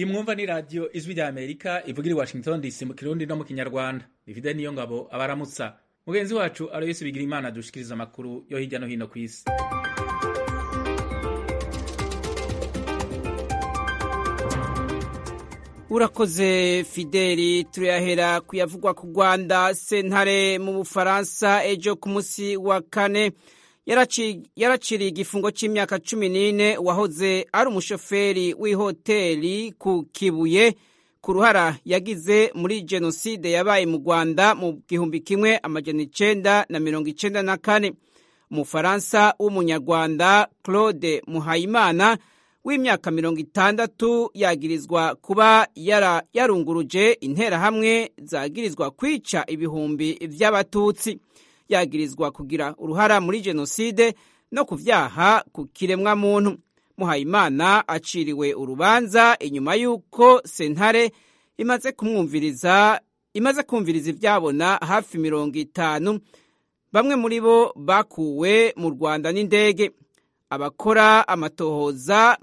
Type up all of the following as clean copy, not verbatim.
Iyi mwumva ni radio Ijwi rya Amerika ivugira i Washington DC mu Kirundi no mu Kinyarwanda. David niyo ngabo abaramutsa. Mugenzi wacu Aloysi Bigirimana dushikiriza amakuru yo hirya no hino kw'isi. Urakoze Fideli, turahera kuyavugwa ku Rwanda. Sentare mu Bufaransa ejo ku musi wa kane yaraciriye igifungo c'imyaka 14 wahoze ari umushoferi w'ihoteli ku Kibuye ku ruhara yagize muri jenoside yabaye mu Rwanda mu 1994. Umufaransa w'umunyarwanda Claude Muhayimana w'imyaka 60 yagirizwa kuba yarunguruje interahamwe zagirizwa kwica ibihumbi vy'abatutsi. Yagirizwa kugira uruhara muri jenoside no kuvyaha ku kiremwa muntu. Muhayimana aciriwe urubanza inyuma yuko sentare imaze kumviriza ivyabona hafi 50. Bamwe muri bo bakuwe mu Rwanda n'indege. Abakora amatohoza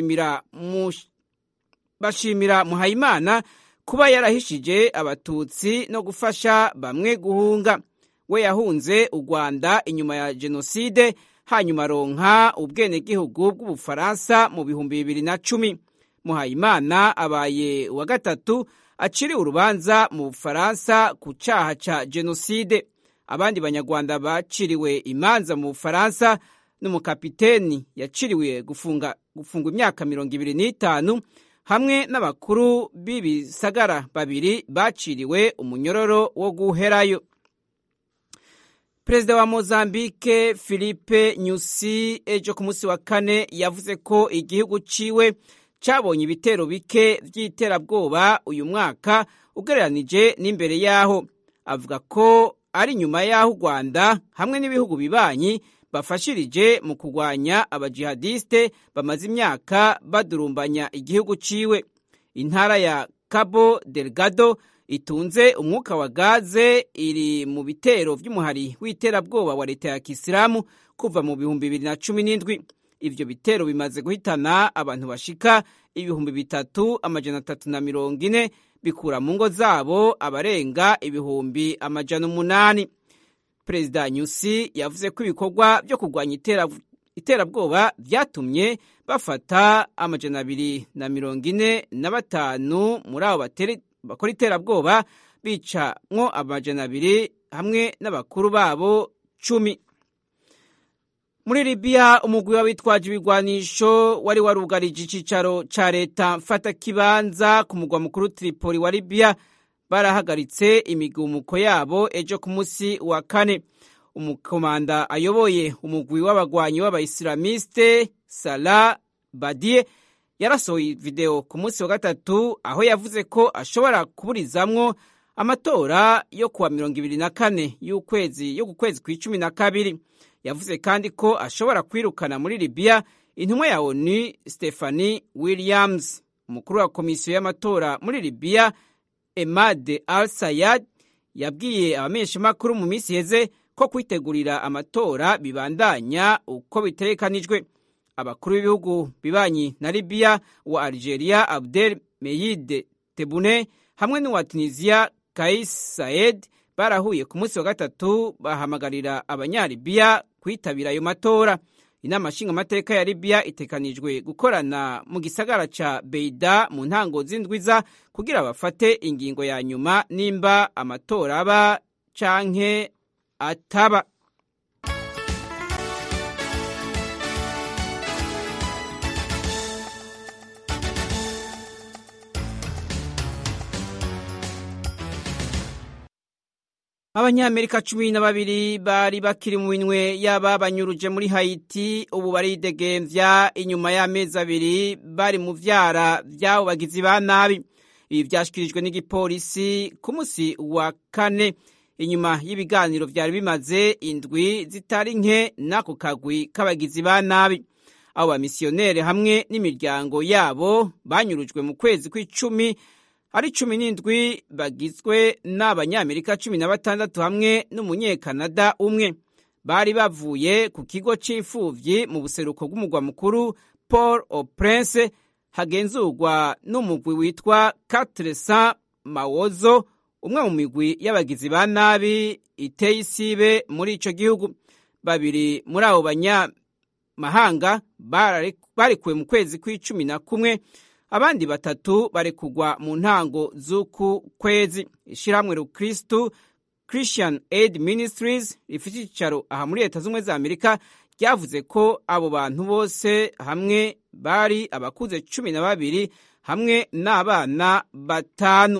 bashimira Muhayimana kuba yarahishije abatutsi no gufasha bamwe guhunga. We yahunze u Rwanda inyuma ya jenoside, hanyuma aronka ubwenegihugu bw'Ubufaransa mu 2010. Muhayimana abaye wa gatatu aciriwe urubanza mu Bufaransa ku caha ca jenoside. Abandi banyarwanda baciriwe imanza mu Bufaransa n'umukapiteni yaciriwe gufunga imyaka 25, hamwe n'abakuru b'ibisagara babiri baciriwe umunyororo wo guherayo. Perezida wa Mozambique Filipe Nyusi ejo ku musi wa kane yavuze ko igihugu ciwe cabonye ibitero bike vy'iterabwoba uyu mwaka ugereranije n'imbere yaho. Avuga ko ari nyuma yaho u Rwanda hamwe n'ibihugu bibanyi bafashirije mu kurwanya abajihadiste bamaze imyaka badurumbanya igihugu ciwe. Intara ya Cabo Delgado itunze umwuka wa gaze iri mu bitero vy'umuhari w'iterabwoba wa leta ya Kisilamu kuva mu 2017. Ivyo bitero bimaze guhitana abantu bashika 3,340 bikura mu ngo zabo abarenga 800. Perezida Nyusi yavuze ko ibikorwa byo kurwanya iterabwoba vyatumye bafata 245 muri abo bakora iterabwoba, bicamwo 200 hamwe n'abakuru babo 10. Muri Libya umugwi w'abitwaje ibigwanisho wari warugarije icicaro ca leta mfatakibanza ku mugwa mukuru Tripoli wa Libya barahagaritse imigumuko yabo ejo ku musi wa kane. Umukomanda ayoboye umugwi w'abagwanyi w'abaislamiste Salah Badie yarasohoye video ku musi wa gatatu aho yavuze ko ashobora kuburizamwo amatora yo kuwa 24 y'ukwezi kwa12. Yavuze kandi ko ashobora kwirukana muri Libya intumwa ya ONU Stephanie Williams. Umukuru wa komisiyo y'amatora muri Libya Emad Al-Sayad yabwiye abamenyeshamakuru mu minsi heze ko kwitegurira amatora bibandanya uko bitegekanijwe. Abakuru b'ibihugu bibanyi na Libya wa Algeria Abdel Mejid Tebboune hamwe n'uwa Tunisia Kais Saied barahuye ku munsi wa gatatu bahamagarira abanyalibiya kwitabira ayo matora. Inama nshingamateka ya Libya itekanijwe gukorana mu gisagara ca Beida mu ntango z'indwiza kugira bafate ingingo ya nyuma nimba amatora aba canke ataba. Abanyamerika 12 bari bakiri mu minwe y'ababanyuruje muri Haiti ubu baridegemvya inyuma y'amezi 2 bari mu vyara vy'abo bagizi ba nabi. Ibi vyashikirijwe n'igipolisi ku musi wa kane inyuma y'ibiganiro vyari bimaze indwi zitari nke n'ako kagwi k'abagizi ba nabi. Abo bamisiyonere hamwe n'imiryango yabo banyurujwe mu kwezi kw'icumi ari 17 bagizwe n'Abanyamerika 16 hamwe n'umunyekanada umwe. Bari bavuye ku kigo c'imfuvyi mu buseruko bw'umugwa mukuru Port-au-Prince hagenzurwa n'umugwi witwa Quatre Saints Mawozo, umwe mu migwi y'abagizi ba nabi iteye isibe muri ico gihugu. Babiri muri abo banyamahanga barekuwe mu kwezi kw'icumi, abandi batatu barekugwa mu ntango z'uku kwezi. Ishirahamwe Rukristu Christian Aid Ministries rifite icicaro aha muri Leta z'Ubumwe za Amerika ryavuze ko abo bantu bose hamwe bari abakuze 12 hamwe n'abana 5.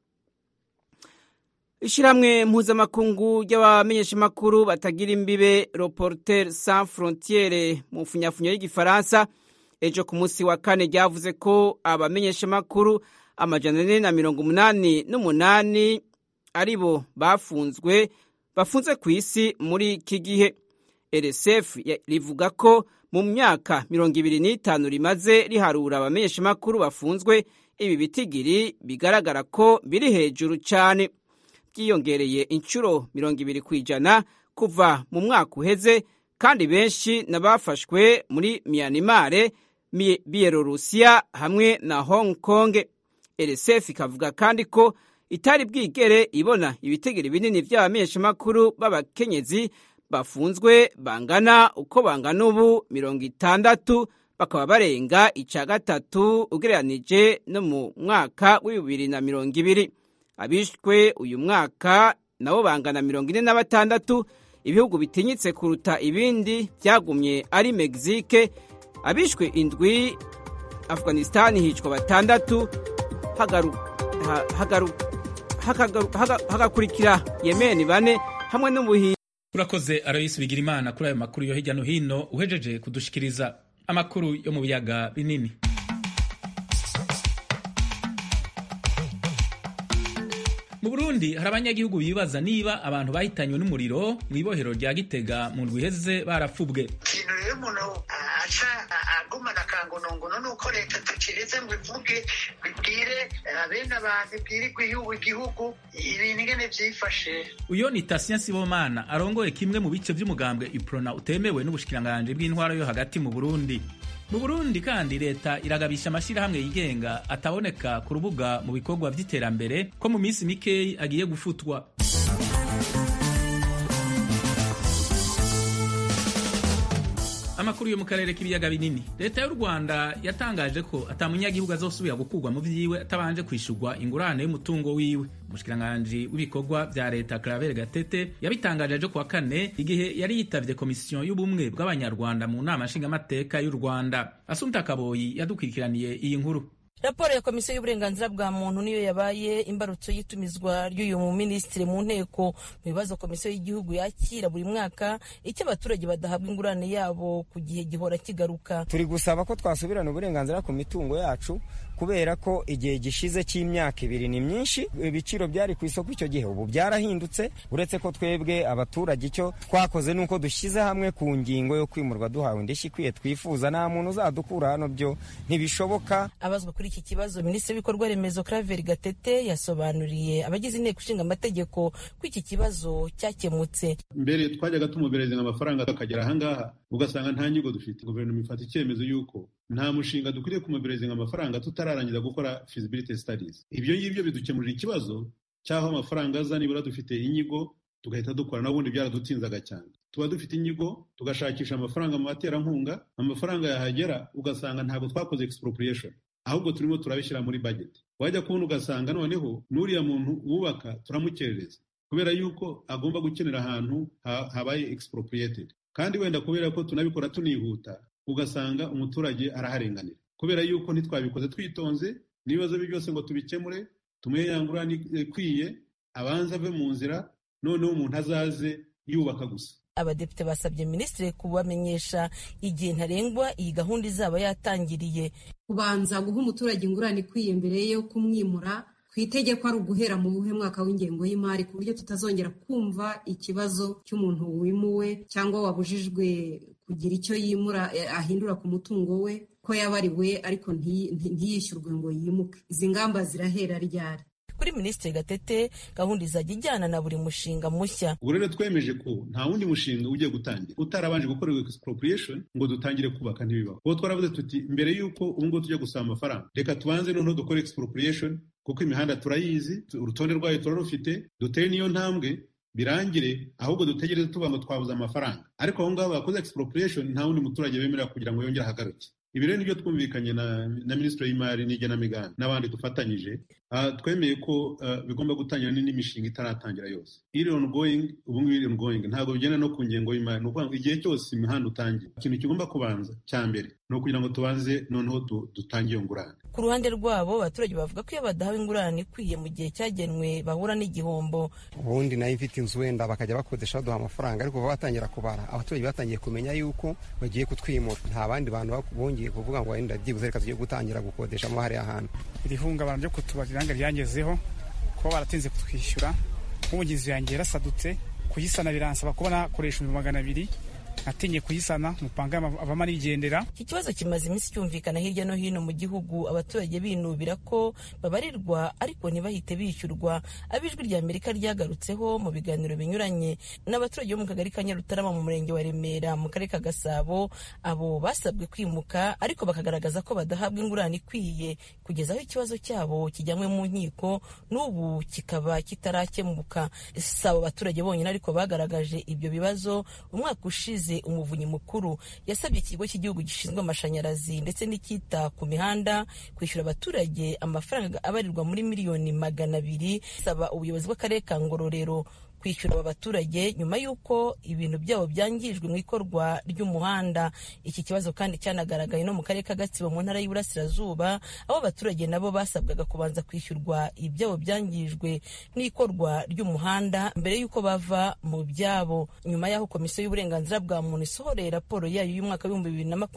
Ishirahamwe mpuzamakungu ry'abamenyeshamakuru batagira imbibe Reporters Sans Frontières mu funyafunya y'igifaransa ejo ku munsi wa kane ryavuze ko abamenyeshamakuru 488 aribo bafunzwe ku isi muri iki gihe. RSF rivuga ko mu myaka 25 rimaze riharura abamenyeshamakuru bafunzwe, ibi bitigiri bigaragara ko biri hejuru cyane, byiyongereye inshuro 20% kuva mu mwaka uheze, kandi benshi n'abafashwe muri Myanmar, Bielorusiya hamwe na Hong Kong. RSF ikavuga kandi ko itari bwigere ibona ibitigiri binini by'abamenyeshamakuru b'abakenyezi bafunzwe bangana uko bangana ubu 60, bakaba barenga 3 ugereranije no mu mwaka w'2020. Abishwe uyu mwaka nabo bangana 46. Ibihugu bitinyitse kuruta ibindi byagumye ari Mexique, abishwe 7, Afghanistan hicwa 6, hagakurikira Yemen 4 hamwe n'Ubuhinde. Urakoze Aloysi Bigirimana kuri ayo makuru yo hirya no hino uhejeje kudushikiriza. Amakuru yo mu biyaga binini. Mu Burundi hari abanyagihugu bibaza niba abantu bahitanywe n'umuriro mu ibohero rya Gitega mu ndwi iheze barapfubwe. Ikintu rero umuntu aca agumana kangonongono nuko leta tukireze ngo ivuge bibwire bene abantu bwirigwa igihugu ibintu ingene vyifashe. Uyo ni Tasien Sibomana arongoye kimwe mu bice by'umugambwe Iprona utemewe n'ubushikiranganje bw'intwaro yo hagati mu Burundi. Mu Burundi kandi leta iragabisha amashirahamwe yigenga ataboneka ku rubuga mu bikorwa vy'iterambere ko mu minsi mikeyi agiye gufutwa. Amakuru yo mu karere k'ibiyaga binini. Leta y'u Rwanda yatangaje ko atamunyagihugu azosubira gukurwa mu vyiwe atabanje kwishurwa ingurane y'umutungo wiwe. Umushikiranganje w'ibikorwa vya leta Claver Gatete yabitangaje ejo kuwa kane igihe yari yitavye komisiyo y'ubumwe bw'abanyarwanda mu nama nshingamateka y'u Rwanda. Asumta Kaboyi yadukwirikiraniye iyi nkuru. Raporo ya komisiyo y'uburenganzira bwa muntu niyo yabaye imbarutso y'itumizwa ry'uyu mu ministre mu nteko mu bibazo komisiyo y'igihugu yakira buri mwaka icyo abaturage badahabwa ingurane yabo ku gihe gihora kigaruka. Turi gusaba ko twasubirana uburenganzira ku mitungo yacu kubera ko igihe gishize cy'imyaka 2 ni myinshi, ibiciro byari ku isoko icyo gihe ubu byarahindutse, uretse ko twebwe abaturage icyo twakoze nuko dushyize hamwe ku ngingo yo kwimurwa duhawe indishyi ikwiye twifuza, nta muntu uzadukura hano, byo ntibishoboka. Abazwa kuri iki kibazo, Minisitiri w'ibikorwa remezo Claver Gatete yasobanuriye abagize inteko ishinga amategeko ko iki kibazo cyakemutse. Mbere twajyaga tumubereza amafaranga akagera ahangaha ugasanga nta nyigo dufite, guverinoma ifata icyemezo yuko nta mushinga dukwiriye kumubereza amafaranga tutararangiza gukora feasibility studies. Ibyo ngibyo bidukemurira ikibazo cyaho amafaranga aza, nibura dufite inyigo tugahita dukora, n'ubundi byaradutinzaga cyane. Tuba dufite inyigo tugashakisha amafaranga mu baterankunga, amafaranga yahagera ugasanga ntabwo twakoze expropriation, ahubwo turimo turabishyira muri budget. Wajya kubona ugasanga noneho n'uriya muntu wubaka turamukerereza kubera yuko agomba gukenera ahantu habaye expropriated, kandi wenda kubera ko tunabikora tunihuta ugasanga umuturage araharenganira kubera yuko ntitwabikoze twitonze. N'ibibazo byose ngo tubikemure tumuhe yangurane ikwiye, abanza ave mu nzira, noneho umuntu azaze yubaka gusa. Abadepite basabye Minisitiri kubamenyesha igihe ntarengwa iyi gahunda izaba yatangiriye. Kubanza guha umuturage ingurane ikwiye mbere yo kumwimura ku itegeko ari uguhera mu buhe mwaka w'ingengo y'imari, ku buryo tutazongera kumva ikibazo cy'umuntu wimuwe cyangwa wabujijwe kugira icyo yimura ahindura ku mutungo we ko yabariwe ariko ntiyishyurwe ngo yimuke. Izi ngamba zirahera ryari? kuri Minisitiri Gatete gahunda izajya ijyana na buri mushinga mushya. Ubwo rero twemeje ko nta wundi mushinga ugiye gutangira utarabanje gukorerwa expropriation ngo dutangire kubaka ntibibaho. Kuko twaravuze tuti mbere y'uko ubu ngubu tujya gusaba amafaranga reka tubanze noneho dukore expropriation kuko imihanda turayizi, urutonde rwayo turarufite, dutere niyo ntambwe birangire, ahubwo dutegereze tuba ngo twabuze amafaranga. Ariko aho ngaho bakoze expropriation nta wundi muturage bemerera kugira ngo yongere ahagaruke. Ibi rero nibyo twumvikanye na Minisitiri y'Imari n'Igenamigambi n'abandi dufatanyije. Twemeye ko bigomba gutangira n'imishinga itaratangira yose. Iri ongoing, ubu ngubu iri ongoing, ntabwo bigenda no ku ngengo y'imari. Ni ukuvuga ngo igihe cyose imihanda utangiye, ikintu kigomba kubanza cya mbere ni ukugira ngo tubanze noneho dutangiye ingurane. Ku ruhande rwabo abaturage bavuga ko iyo badahawe ingurane ikwiye mu gihe cyagenwe bahura n'igihombo. Ubundi nayo ifite inzu wenda bakajya bakodesha baduha amafaranga, ariko batangira kubara abaturage batangiye kumenya yuko bagiye kutwimura. Nta bandi bantu bongeye kuvuga ngo wenda byibuze reka tugiye gutangira gukodesha mo hariya hantu. Iri hungabana ryo kutubarira ngo ryangezeho kuba baratinze kutwishyura, nk'umugizi yanjye yarasadutse kuyisana biransaba kuba nakoresha 200,000 atinye kuyisana mupanga abamara igendera. Iki kibazo kimaze iminsi cyumvikana hirya no hino mu gihugu, abaturage binubira ko babarirwa ariko ntibahite bishyurwa. Abijwi rya Amerika ryagarutseho mu biganiro binyuranye n'abaturage bo mu kagari ka Nyarutarama mu murenge wa Remera mu karere ka Gasabo. Abo basabwe kwimuka ariko bakagaragaza ko badahabwa ingurane ikwiye kugeza aho ikibazo cyabo kijyanywe mu nkiko, n'ubu kikaba kitarakemuka. Si abo baturage bonyine ariko bagaragaje ibyo bibazo. Umwaka ushize umuvunyi mukuru yasabye ikigo cy'igihugu gishinzwe amashanyarazi ndetse n'icyita ku mihanda kwishyura abaturage amafaranga abarirwa muri miliyoni 200, saba ubuyobozi bw'akarere ka Ngororero kwishyura aba baturage nyuma y'uko ibintu byabo byangijwe mu ikorwa ry'umuhanda. Iki kibazo kandi cyanagaragaye no mu karere ka Gatsibo mu ntara y'Iburasirazuba, aho abaturage nabo basabwaga kubanza kwishyurwa ibyabo byangijwe n'ikorwa ry'umuhanda mbere y'uko bava mu byabo. Nyuma y'aho Komisiyo y'Uburenganzira bwa Muntu isohoreye raporo yayo y'umwaka w'ibihumbi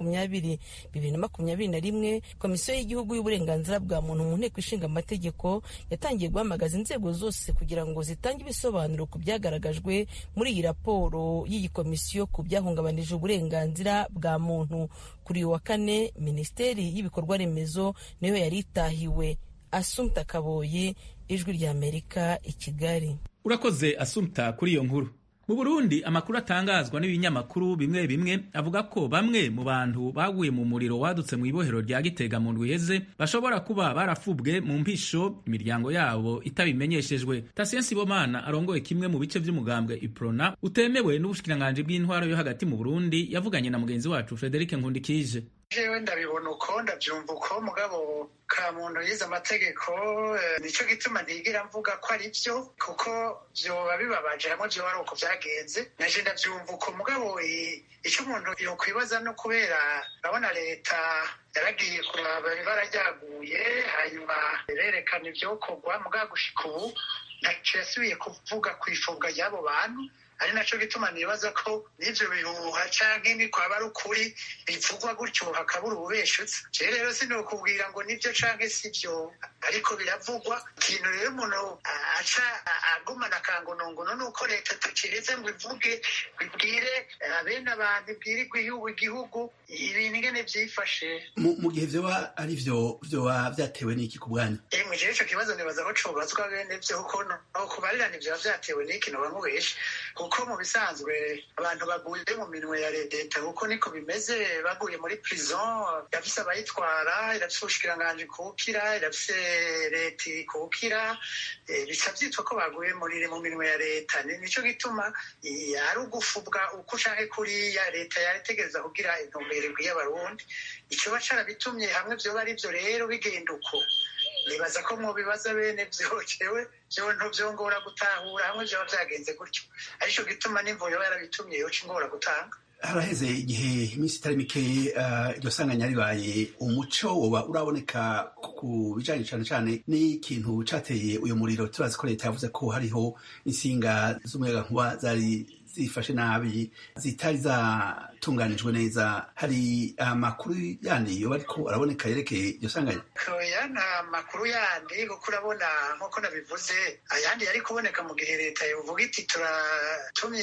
2020-2021, Komisiyo y'Igihugu y'Uburenganzira bwa Muntu mu Nteko Ishinga Amategeko yatangiye guhamagaza inzego zose kugira ngo zitange ibisobanuro ku byagaragajwe muri iyi raporo y'iyi komisiyo ku byahungabanije uburenganzira bwa muntu. Kuri uyu wa kane, Minisiteri y'Ibikorwa Remezo niyo yari itahiwe. Assumpta Kaboyi, Ijwi rya Amerika, i Kigali. Urakoze Assumpta kuri iyo nkuru. Mu Burundi amakuru atangazwa n'ibinyamakuru bimwe bimwe avuga ko bamwe mu bantu baguye mu muriro wadutse mu ibohero rya Gitega mu ndwi iheze bashobora kuba barafubwe mu mpisho imiryango yabo itabimenyeshejwe. Tasiensi Sibomana arongoye kimwe mu bice by'umugambwe Iprona utemewe n'ubushikiranganje bw'intwaro yo hagati mu Burundi yavuganye na mugenzi wacu Frederic Nkundikije. Jewe ndabibona uko ndabyumva uko mugabo ka muntu yize amategeko, nico gituma ntigira mvuga ko ari byo kuko byoba bibabaje hamwe byo ari uko byagenze. Naje ndabyumva uko mugabo icyo umuntu yokwibaza no kubera urabona leta yaragiye kuraba ibara ryaguye hanyuma rerekana ibyokorwa mugabo gushika ubu ntaco yasubiye kuvuga kwifubwa ry'abo bantu. Ari naco gituma nibaza ko n'ivyo bihuha canke ni kwaba ari ukuri bivugwa gutyo hakabura ububeshutse. Je rero sinokubwira ngo nivyo canke sivyo, ariko biravugwa. Ikintu rero umuntu aca agumana akangonongono nuko leta tukireze ngo ivuge bibwire abene abantu ibwirigwe igihugu ibintu ingene vyifashe. Mu gihe vyoba ari vyoba vyatewe n'iki ku bwanyu? Mwe jewe ico kibazo nibaza ko cobazwa bene vyo kuko no kubarirana ivyo vyatewe n'iki no bamubeshe. Kuko mu bisanzwe abantu baguye mu minwe ya leta kuko niko bimeze, baguye muri prison, irafise abayitwara, irafise ubushikiranganje kuwukira, irafise leta kuwukira, bica vyitwa ko baguye mu minwe ya leta. Nico gituma ari ugufubwa uko canke kuriya leta yategereza kugira intumbero y'abarundi. Ico bacarabitumye hamwe vyoba ari vyo rero bigenda uko. Nibaza ko mu bibaza bene vyocewe vyo ntuvyongora gutahura hamwe vyoba vyagenze gutyo. Arico gituma n'imvo yoba yarabitumye yoca ingora gutanga. Haraheze igihe iminsi itari mike iryo sanganya ribaye, umuco woba uraboneka ku bijanye cane cane n'ikintu cateye uyu muriro. Turazi ko leta yavuze ko hariho insinga z'umuyagankuba zari zifashe nabi, zitari zatunganijwe neza. Hari amakuru yandi yoba ariko araboneka yerekeye iryo sanganya? Oya, nta makuru yandi kuko urabona nk'uko nabivuze ayandi yari kuboneka mu gihe leta yovuga iti turatumye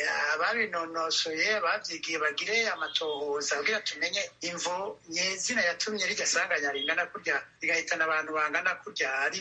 ababinonosoye abavyigiye bagire amatohoza kugira tumenye imvo nyezina yatumye rirya sanganya ringana kurya rigahitana abantu bangana kurya riba.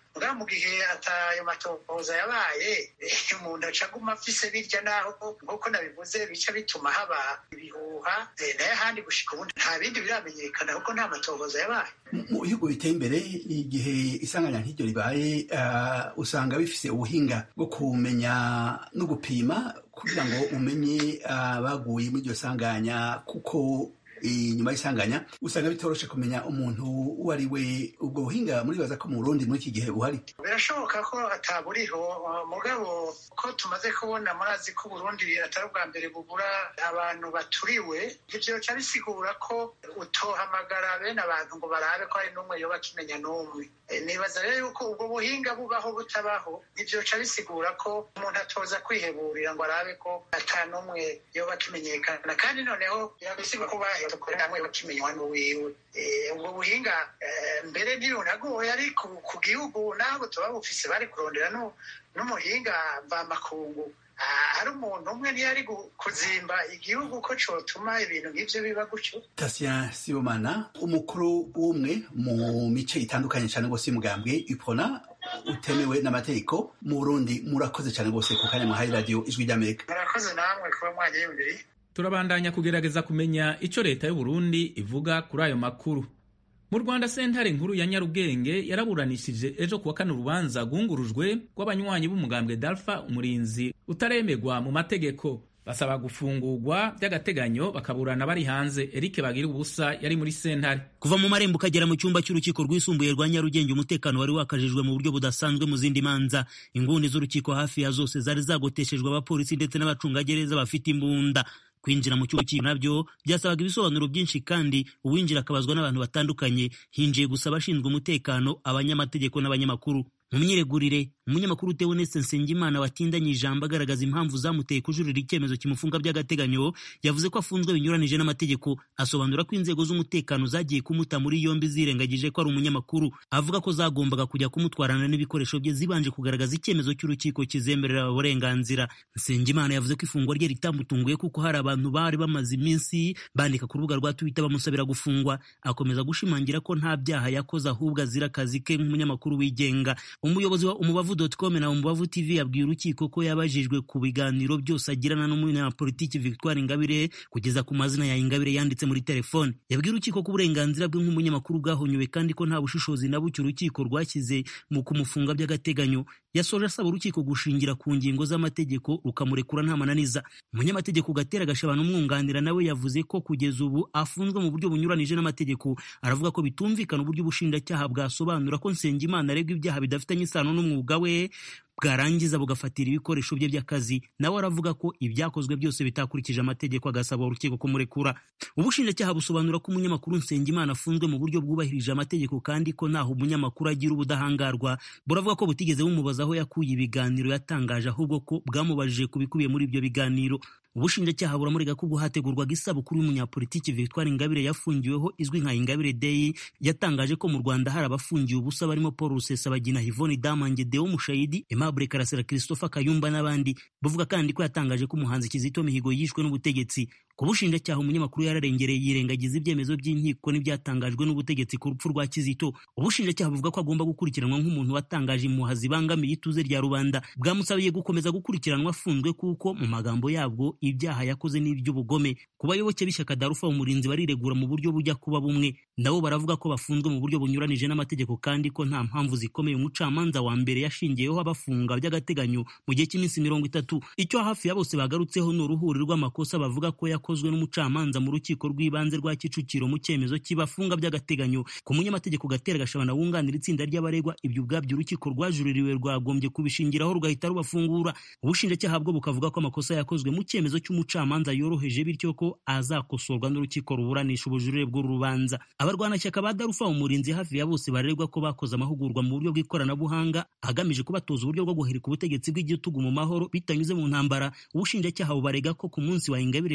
mugabo mu gihe atayo matohoza yabaye umuntu aca aguma afise birya naho nk'uko nabivuze bica bituma haba ibihuha nayo ahandi gushika ubundi nta bindi biramenyekana kuko nta matohoza yabaye. Mu bihugu biteye imbere igihe isanganya nk'iryo ribaye usanga bifise ubuhinga bwo kumenya no gupima kugira ngo umenye abaguye muri iryo sanganya, kuko inyuma y'isanganya usanga bitoroshe kumenya umuntu uwo ari we. Ubwo buhinga muribaza ko mu Burundi muri iki gihe buhari? Birashoboka ko ataburiho, mugabo ko tumaze kubona murazi ko Burundi atari ubwa mbere bubura abantu baturiwe, ivyo ca bisigura ko utohamagara bene abantu ngo barabe ko hari n'umwe yoba akimenya n'umwe. Nibaza rero yuko ubwo buhinga bubaho butabaho, ivyo ca bisigura ko umuntu atoza kwiheburira ngo arabe ko ata n'umwe yoba akimenyekana, kandi noneho birabisigura ko baherukorera hamwe bakimenywa n'uwiwe. Ubwo buhinga mbere ntibunagoye, ariko ku gihugu nabo tuba bufise bari kurondera n'umuhinga mvamakungu. Hari umuntu umwe ntiyari kuzimba igihugu ko cotuma ibintu nk'ivyo biba gutyo. Tatien Sibomana, umukuru w'umwe mu mice itandukanye cyane gose y'umugambwe UPRONA utemewe n'amategeko mu Burundi, murakoze cyane gose ku kanya muhaye radio Ijwi ry'Amerika. Murakoze namwe kuba mwanyiyumviriye. Turabandanya kugerageza kumenya ico leta y'u Burundi ivuga kuri ayo makuru. Mu Rwanda sentare nkuru ya Nyarugenge yaraburanishije ejo kuwa kane urubanza rwungurujwe rw'abanywanyi b'umugambwe Dalpha Umurinzi utaremegwa mu mategeko, basaba gufungurwa by'agateganyo bakaburana bari hanze. Eric Bagiriubusa yari muri sentare. Kuva mu marembo ukagera mu cyumba cy'urukiko rwisumbuye rwa Nyarugenge, umutekano wari wakajijwe mu buryo budasanzwe mu zindi manza. Inguni z'urukiko hafi ya zose zari zagoteshejwe abapolisi ndetse n'abacungagereza bafite imbunda. Kwinjira mu cyumba nabyo byasabaga ibisobanuro byinshi, kandi uwinjira akabazwa n'abantu batandukanye. Hinjiye gusa abashinzwe umutekano, abanyamategeko n'abanyamakuru. Mu myiregurire, umunyamakuru Theoneste Nsengimana watindanye ijambo agaragaza impamvu zamuteye kujurira icyemezo kimufunga by'agateganyo, yavuze ko afunzwe binyuranije n'amategeko. Asobanura ko inzego z'umutekano zagiye kumuta muri yombi zirengagije ko ari umunyamakuru. Avuga ko zagombaga kujya kumutwarana n'ibikoresho bye zibanje kugaragaza icyemezo cy'urukiko kizemerera uburenganzira. Nsengimana yavuze ko ifungwa rye ritamutunguye kuko hari abantu bari bamaze iminsi bandika ku rubuga rwa Twitter bamusabira gufungwa. Akomeza gushimangira ko nta byaha yakoze, ahubwo azira akazi ke nk'umunyamakuru wigenga. Umuyobozi wa umubavu.com na umubavu TV yabwiye urukiko ko yabajijwe ku biganiro byose agirana n'umunyapolitiki Victoire Ingabire kugeza ku mazina ya Ingabire yanditse muri telefone. Yabwiye urukiko ko uburenganzira bwe nk'umunyamakuru bwahonywe, kandi ko nta bushishozi na bucyo urukiko rwashyize mu kumufunga by'agateganyo. Yasoje asaba urukiko gushingira ku ngingo z'amategeko rukamurekura nta mananiza. Umunyamategeko Gatera Gashabana umwunganira nawe yavuze ko kugeza ubu afunzwe mu buryo bunyuranije n'amategeko. Aravuga ko bitumvikana uburyo ubushinjacyaha bwasobanura ko Nsengimana aregwa ibyaha bidafitanye isano n'umwuga we, bwarangiza bugafatira ibikoresho bye by'akazi. Nawe aravuga ko ibyakozwe byose bitakurikije amategeko, agasaba urukiko kumurekura. Ubushinjacyaha busobanura ko umunyamakuru Nsengimana afunzwe mu buryo bwubahirije amategeko, kandi ko naho umunyamakuru agira ubudahangarwa. Buravuga ko butigeze bumubaza aho yakuye ibiganiro yatangaje, ahubwo ko bwamubajije kubikubiye muri ibyo biganiro. Ubushinjacyaha buramurega ko ubwo hategurwaga isabukuru y'umunyapolitiki Victoire Ingabire yafungiweho izwi nka Ingabire Day, yatangaje ko mu Rwanda hari abafungiwe ubusa barimo Paul Rusesabagina, Yvonne Damange, Deo Mushayidi, Aimable Karasira, Christopher Kayumba n'abandi. Bavuga kandi ko yatangaje ko umuhanzi Kizito Mihigo yishwe n'ubutegetsi. Ku bushinjacyaha umunyamakuru yararengereye yirengagiza ibyemezo by'inkiko n'ibyatangajwe n'ubutegetsi ku rupfu rwa Kizito. Ubushinjacyaha buvuga ko agomba gukurikiranwa nk'umuntu watangaje impuha zibangamiye ituze rya rubanda. Bwamusabiye gukomeza gukurikiranwa afunzwe kuko mu magambo yabwo ibyaha yakoze n'iby'ubugome. Ku bayoboke b'ishyaka Dalpha Umurinzi bariregura mu buryo bujya kuba bumwe. Nabo baravuga ko bafunzwe mu buryo bunyuranije n'amategeko, kandi ko nta mpamvu zikomeye umucamanza wa mbere yashingiyeho abafunga by'agateganyo mu gihe cy'iminsi 30. Icyo hafi ya bose bagarutseho ni uruhuri rw'amakosa bavuga ko yakozwe n'umucamanza mu rukiko rw'ibanze rwa Kicukiro mu cyemezo kibafunga by'agateganyo. Ku munyamategeko Gatera Gashabana wunganira itsinda ry'abaregwa, ibyo ubwabyo urukiko rwajuririwe rwagombye kubishingiraho rugahita rubafungura. Ubushinjacyaha bwo bukavuga ko amakosa yakozwe mu cyemezo cy'umucamanza yoroheje, bityo ko azakosorwa n'urukiko ruburanisha ubujurire bw'urubanza. Abarwanashyaka ba Dalpha Umurinzi hafi ya bose baregwa ko bakoze amahugurwa mu buryo bw'ikoranabuhanga agamije kubatoza uburyo bwo guhirika ubutegetsi bw'igitugu mu mahoro bitanyuze mu ntambara. Ubushinjacyaha bubarega ko ku munsi wa Ingabire Day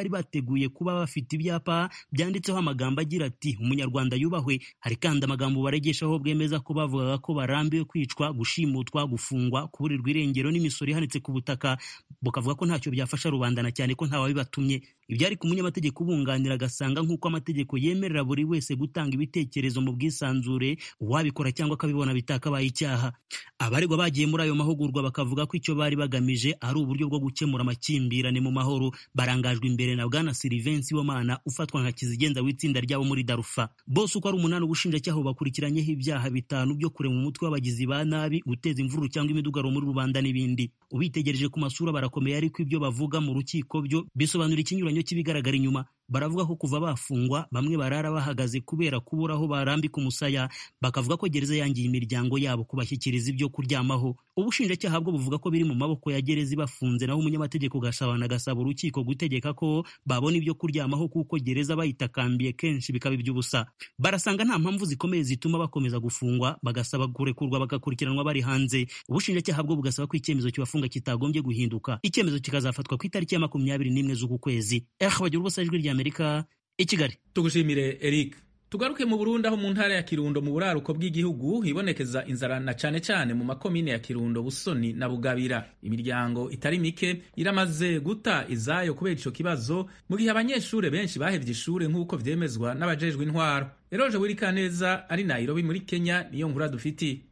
bari bateguye kuba bafite ibyapa byanditseho amagambo agira ati umunyarwanda yubahwe. Hari kandi amagambo baregeshaho bwemeza ko bavugaga ko barambiwe kwicwa, gushimutwa, gufungwa, kuburirwa irengero n'imisoro ihanitse ku butaka, bukavuga ko ntacyo byafasha rubanda na cyane ko ntawabibatumye. Ibyari ku munyamategeko ubunganira agasanga nk'uko amategeko yemerera buri wese gutanga ibitekerezo mu bwisanzure, uwabikora cyangwa akabibona bitakabaye icyaha. Abaregwa bagiye muri ayo mahugurwa bakavuga ko icyo bari bagamije ari uburyo bwo gukemura amakimbirane mu mahoro. Barangajwe imbere na Bwana Sylvain Sibomana ufatwa nka kizigenza w'itsinda ryabo muri Darufa. Bose uko ari 8 ubushinjacyaha bakurikiranyeho ibyaha 5 byo kurema umutwe w'abagizi ba nabi, guteza imvururu cyangwa imidugaro muri rubanda n'ibindi. Ubitegereje ku masura barakomeye, ariko ibyo bavuga mu rukiko byo bisobanura ikinyuranyo cy'ibigaragara inyuma. Baravuga ko kuva bafungwa bamwe barara bahagaze kubera kubura aho barambika umusaya, bakavuga ko gereza yangiye imiryango yabo kubashyikiriza ibyo kuryamaho. Ubushinjacyaha bwo buvuga ko biri mu maboko ya gereza ibafunze, naho umunyamategeko gasaba urukiko gutegeka ko babona ibyo kuryamaho kuko gereza bayitakambiye kenshi bikaba iby'ubusa. Barasanga nta mpamvu zikomeye zituma bakomeza gufungwa, bagasaba kurekurwa bagakurikiranwa bari hanze. Ubushinjacyaha bwo bugasaba ko icyemezo kibafunga kitagombye guhinduka, icyemezo kikazafatwa ku itariki ya 21 z'uku kwezi. Bagira ubusa ijwi ry'Amerika i Kigali. Tugushimire Eric. Tugaruke mu Burundi, aho mu ntara ya Kirundo mu buraruko bw'igihugu hibonekeza inzara na cyane mu makomine ya Kirundo, Busoni na Bugabira. Imiryango itari mike iramaze guta izayo kubera ico kibazo, mu gihe abanyeshure benshi bahevye ishure nk'uko vyemezwa n'abajejwe intwaro. Eroje Wirikaneza ari Nairobi muri Kenya niyo nkuru dufiti.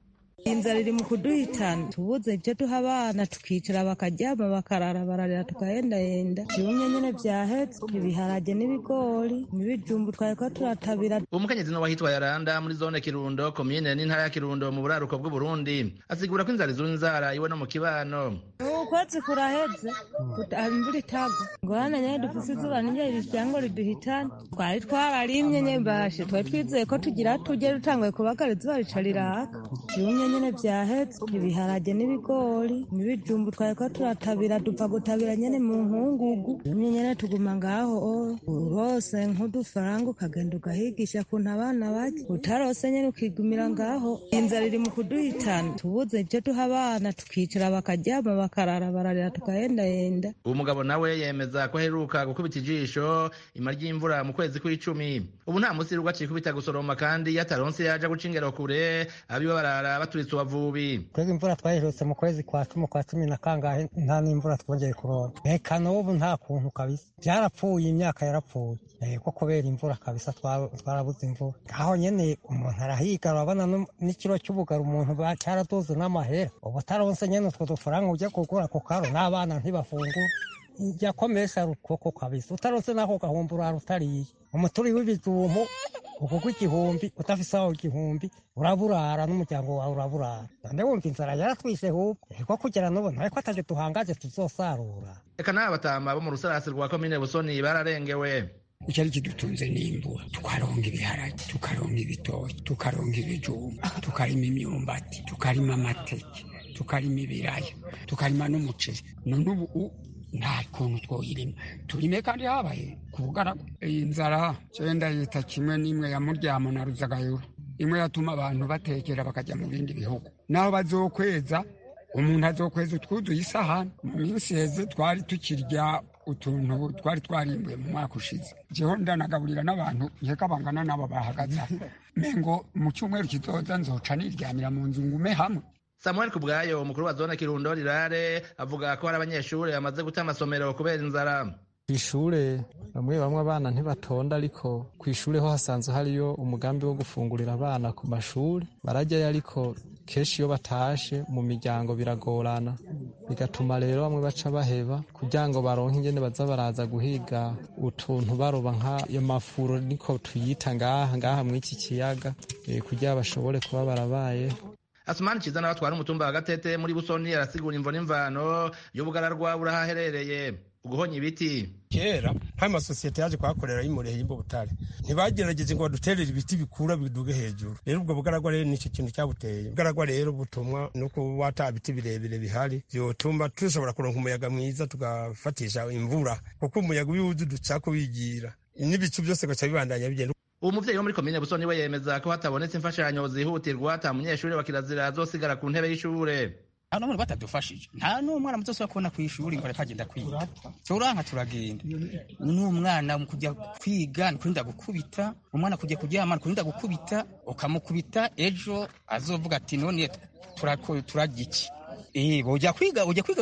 Inzara iri mu kuduhitana, tubuze ibyo duha abana tukicara bakaryama bakarara bararira tukahendahenda. Ibimwe nyene vyahetse, ibiharage n'ibigori n'ibijumbu twariko turatabira. Umukenyezi no wahitwa Yaranda muri zone Kirundo, komine n'intara ya Kirundo mu buraruko bw'u Burundi, asigura ko inzara izura inzara iwe no mu kibano. Ukwezi kuraheze imvura itagwa, ngorane nyene dufise izuba n'injye iryango riduhitana. Twari twararimye nyembashe, twari twizeye ko tugira tujye dutanguye kubagara izuba rica riraka. Nyene vyahetse, ibiharage n'ibigori n'ibijumbu twariko turatabira, dupfa gutabira nyene mu nkungugu. Nyene tuguma ngaho urose nk'udufaranga ukagenda ugahigisha kuntu abana bajya, utarose nyene ukigumira ngaho. Inzara iri mu kuduhitana, tubuze ibyo duha abana tukicara bakaryama bakarara bararira tukahendahenda. Uwo mugabo nawe yemeza ko aheruka gukubita ijisho ima ry'imvura mu kwezi kw'icumi. Ubu nta musi rugwa cikubita gusoroma, kandi yataronse yaja guca ingero kure abiwe barara baturitse ubavubi. Twebwe imvura twayiherutse mu kwezi kwa 10 na kangahe, nta n'imvura twongeye kuronka. Reka n'ubu nta kuntu kabisa, byarapfuye, imyaka yarapfuye ko kubera imvura kabisa, twarabuze imvura. Aho nyene umuntu arahiga, urabona n'ikiro cy'ubugaro umuntu cyaradoze n'amahera. Ubu taronse nyene utwo dufaranga ujya kugura ku karo, n'abana ntibafungura. Yakomesha rukoko kabisa, utaronse nako gahumbura rutariye. Umuturi w'ibijumbu ukuko igihumbi, utafise aho igihumbi uraburara n'umuryango wawe uraburara. Nde wumva inzara yaratwishe hubwo, ko kugera n'ubu ntariko ataje tuhangaje tuzosarura. Eka n'abatama bo mu rusarasi rwa komine Busoni bararengewe. Icyari kidutunze n'imvura, tukaronga ibiharage, tukaronga ibitoki, tukaronga ibijumba, tukarima imyumbati, tukarima amateke, tukarima ibiraya, tukarima n'umuceri. None ubu nta kuntu twoyirima turime, kandi habaye ku bugaragwa. Iyi nzara cyenda yita kimwe n'imwe ya Muryamo na Ruzagayura, imwe yatuma abantu batekera bakajya mu bindi bihugu. Naho bazokweza, umuntu azokweza utwuzuye isahani. Mu minsi heze twari tukirya utuntu twari twarimbuye mu mwaka ushize. Jeho ndanagaburira n'abantu nkeka bangana n'abo bahagaze. Mengo mu cyumweru kizoza nzoca niryamira mu nzu ngume hamwe. Samuel Kubwayo, umukuru wa zone Kirundo Rirare, avuga ko hari abanyeshuri bamaze guta amasomero kubera inzara. Ishure bamwe abana ntibatonda, ariko ku ishure ho hasanzwe hariyo umugambi wo gufungurira abana ku mashuri. Barajyayo, ariko kenshi iyo batashe mu miryango biragorana, bigatuma rero bamwe baca baheba kugira ngo baronke ingene baza baraza guhiga utuntu baroba nk'ayo mafuro, niko tuyita ngaha mw'iki kiyaga, kugira bashobore kuba barabaye. Asumani Ciza nawe atwara umutumba wa Gatete muri Busoni arasigura imvo n'imvano y'ubugararwa burahaherereye. Uguhonya ibiti kera hari amasosiyete yaje kuhakorera y'imureye y'Imbubutare, ntibagerageje ngo baduterere ibiti bikura biduge hejuru. Rero ubwo bugaragwa rero nicyo kintu cyabuteye. Bugaragwa rero butumwa nuko wata biti birebire bihari, byotuma tushobora kuronka umuyaga mwiza tugafatisha imvura, kuko umuyaga uyuzi ducako bigira n'ibicu byose gaca bibandanya bigenda. Uwo muvyeyi wo muri komine Busoni we yemeza ko hatabonetse imfashanyo zihutirwa ata munyeshuri wa kirazira azosigara ku ntebe y'ishure. hano muri batadufashije nta n'umwana muzosubira kubona ku ishuri ngo atagenda kwiga turanka turagenda n'umwana mu kujya kwiga ni kurinda gukubita umwana kujya kuryama ni kurinda gukubita ukamukubita ejo azovuga ati none turarya iki ujya kwiga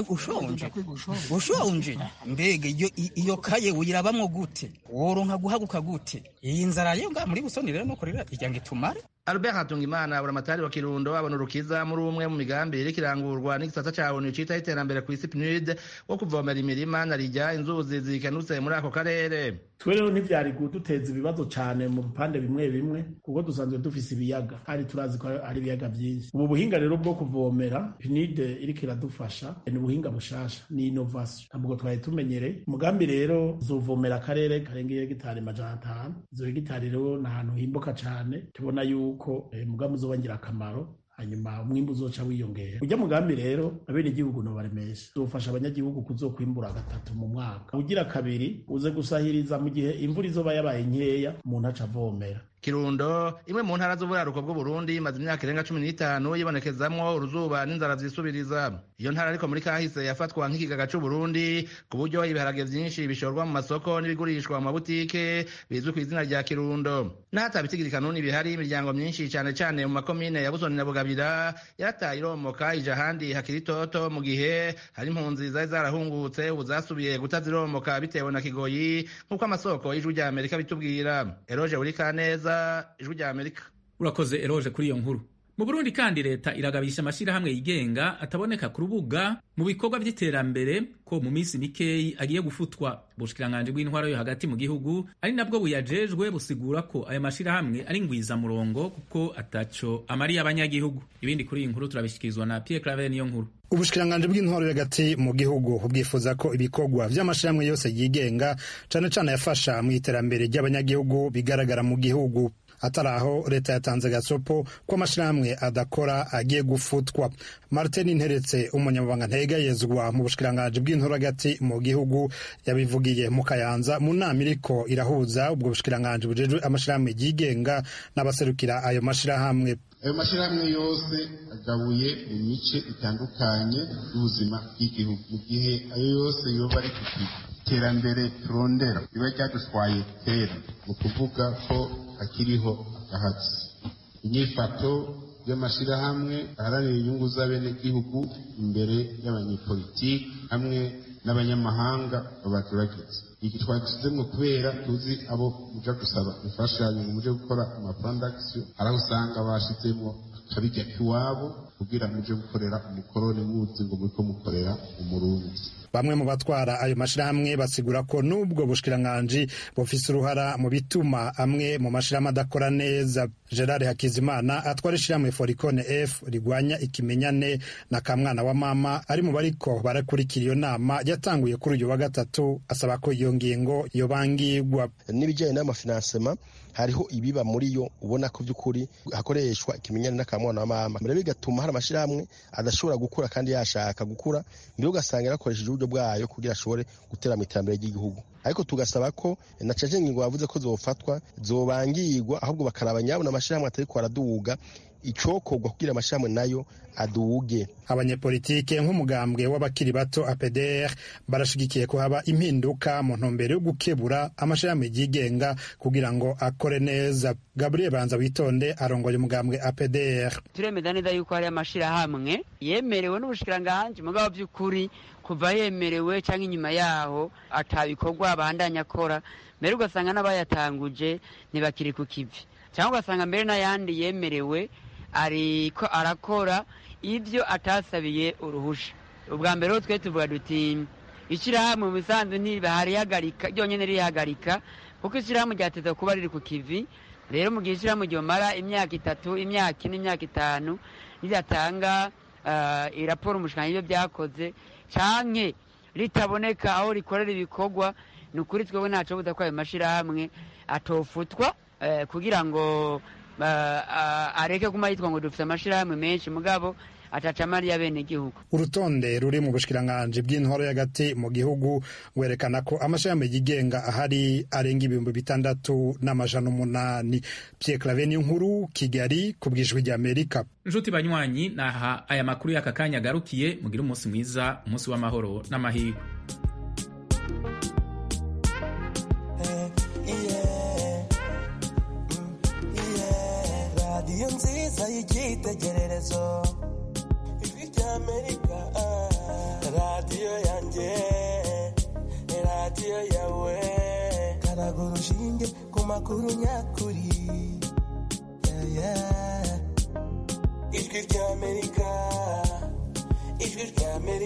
ushonje mbega iyo kaye uyirabamwo gute woronka guhaguka gute iyi nzara yo nga muri busoni rero nuko rero ijya ngo itumare. Albert Hatungimana buramatari wa Kirundo abona urukiza muri umwe mu migambi iri kirangurwa n'igisata ca ONU cita iterambere ku isi PNUD wo kuvomera imirima na rijya inzuzi zikanutse muri ako karere. Twe rero ntivyari kuduteza ibibazo cane mu bipande bimwe bimwe kuko dusanzwe dufise ibiyaga kandi turazi ko ari ibiyaga byinshi. Ubu buhinga rero bwo kuvomera PNUD iriko iradufasha ni ubuhinga bushasha ni innovation ntabwo twari tumenyereye. Umugambi rero zovomera akarere karengeye hegitari 500 izo hegitari rero ni ahantu himboka cane tubona yuko umugambi uzobangira akamaro hanyuma umwimbu uzoca wiyongera. Ujya mugambi rero abene igihugu no baremesha zofasha abanyagihugu kuzokwimbura 3 mu mwaka ugira kabiri uze gusahiriza mu gihe imvura izoba yabaye nkeya umuntu aca avomera. Kirundo imwe mu ntara z'uburaruko bw'u Burundi imaze imyaka irenga 15 yibonekezamwo uruzuba n'inzara zisubiriza. Iyo ntara ariko muri kahise yafatwa nk'ikigaga c'u Burundi ku buryo ibiharage vyinshi bishorwa mu masoko n'ibigurishwa mu mabutike bizwi ku izina rya Kirundo. N'ahatabitigira kanuni bihari imiryango myinshi cane cane mu makomine ya Busoni na Bugabira yarataye iromoka ija handi hakiri toto mu gihe hari impunzi zari zarahungutse ubu zasubiye gutaziromoka bitewe na kigoyi nk'uko amasoko y'Ijwi rya Amerika bitubwira. Eroje Urikaneza, Ijwi rya Amerika. Urakoze Eroje kuri iyo nkuru. Mu Burundi kandi leta iragabisha amashirahamwe yigenga ataboneka ku rubuga mu bikorwa by'iterambere ko mu minsi mikeyi agiye gufutwa. Ubushikiranganje bw'intwaro yo hagati mu gihugu ari nabwo buyajejwe busigura ko ayo mashirahamwe ari ngwiza murongo kuko ataco amariye abanyagihugu. Ibindi kuri iyi nkuru turabishikirizwa na Pierre Claver niyo nkuru. Ubushikiranganje bw'intwaro hagati mu gihugu bwifuza ko ibikorwa vy'amashirahamwe yose yigenga cane cane yafasha mu iterambere ry'abanyagihugu bigaragara mu gihugu. Ataraho leta yatanze gasopo ko amashirahamwe adakora agiye gufutwa. Martin Nteretse umunyamabanga ntegayezwa mu bushikiranganje bw'intwaro hagati mu gihugu yabivugiye mu Kayanza mu nama iriko irahuza ubwo bushikiranganje bujejwe amashirahamwe yigenga n'abaserukira ayo mashirahamwe. Ayo mashirahamwe yose agabuye mu mice itandukanye y'ubuzima bw'igihugu mu gihe ayo yose yoba ari iterambere turondera biba ryadutwaye kera mu kuvuga ko akiriho agahatsi. Inyifato y'amashirahamwe aharanira inyungu z'abenegihugu imbere y'abanyepolitiki hamwe n'abanyamahanga babaturagiza. Iki twagusizemwo kubera tuzi abo muja gusaba imfashanyo muje gukora amaplan d'action araho usanga bashizemwo akabirya kiwabo kugira muje gukorera umukoroni muzi ngo muriko mukorera umurundi. Bamwe mu batwara ayo mashirahamwe basigura ko nubwo bushikiranganje bufise uruhara mu bituma amwe mu mashirahamwe adakora neza. Gerard Hakizimana atwara ishirahamwe Foricone F rigwanya ikimenyane na kamwana wa mama ari mu bariko barakurikira iyo nama yatanguye kuri uyu wa gatatu asaba ko iyo ngingo yobangirwa. N'ibijyanye n'amafinansema hariho ibiba muri yo ubona ko by'ukuri hakoreshwa ikimenyane n'akamwana wa mama mbere bigatuma hari amashirahamwe adashobora gukura kandi yashaka gukura mbere ugasanga yarakoresheje uburyo bwayo kugira ashobore gutera mu iterambere ry'igihugu. Ariko tugasaba ko na caje ngingo bavuze ko zofatwa zobangirwa ahubwo bakaraba nyabona amashirahamwe atari ko araduga icokorwa kugira amashirahamwe nayo aduge. Abanyepolitike nk'umugambwe w'abakiri bato APDR barashigikiye ko haba impinduka mu ntumbero yo gukebura amashirahamwe yigenga kugira ngo akore neza. Gabriel Banza Witonde arongoye umugambwe APDR. Turemeza neza yuko hari amashirahamwe yemerewe n'ubushikiranganje mugabo by'ukuri kuva yemerewe cyangwa inyuma yaho atabikorwa abandanya akora mbere ugasanga n'abayatanguje ntibakiri ku kivi cyangwa ugasanga mbere n'ayandi yemerewe ariko arakora ibyo atasabiye uruhusha. Ubwa mbere twe tuvuga duti ishirahamwe mu bisanzwe ntibaharihagarika ryonyene rihagarika kuko ishirahamwe ryateza kuba riri ku kivi. Rero mu gihe ishirahamwe ryomara imyaka 3 imyaka 4 imyaka 5 riratanga iraporo umushikanye ibyo byakoze canke ritaboneka aho rikorera ibikorwa ni ukuri twebwe ntaco buza ko ayo mashirahamwe atofutwa kugira ngo areke kuma yitwa ngo dufite amashirahamwe menshi mugabo atacamariya bene gihugu. Urutonde ruri mu bushikiranganji bw'intwaro y'agati mu gihugu werekana ko amashami yigenga ahari arenga 6,800. Pierre Claver Nkuru, Kigali, ku bw'ijwi ry'Amerika. Njuti banywanyi, naha aya makuru y'aka kanya garukiye. Mugira umunsi mwiza, umunsi w'amahoro n'amahirwe. Radiyo nziza y'igitegererezo, ijwi ry'Amerika, radiyo yanjye, radiyo yawe, karaga urushinge ku makuru nyakuri, ijwi ry'Amerika, ijwi ry'Amerika.